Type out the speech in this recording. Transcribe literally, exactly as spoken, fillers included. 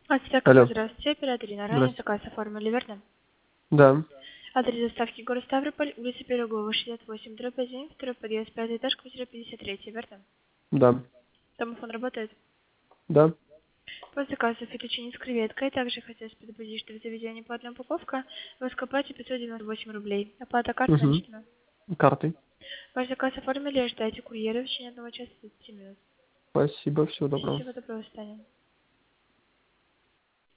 Алло. Здравствуйте, оператор Инна. Ранее Здрасте. заказ оформили, верно? Да. Адрес доставки город Ставрополь, улица Пирогова, шестьдесят восемь, дробь один, второй подъезд, пятый этаж, квартира пятьдесят три, верно? Да. Домофон работает? Да. По заказу фетучини с креветкой. Также хотелось предупредить, что в заведении платная упаковка. Вы оплате пятьсот девяносто восемь рублей. Оплата карт Угу. наличными. Картой. Ваш заказ оформили, ожидайте курьера в течение одного часа тридцати минут. Спасибо. Всего доброго. Всего доброго, Таня.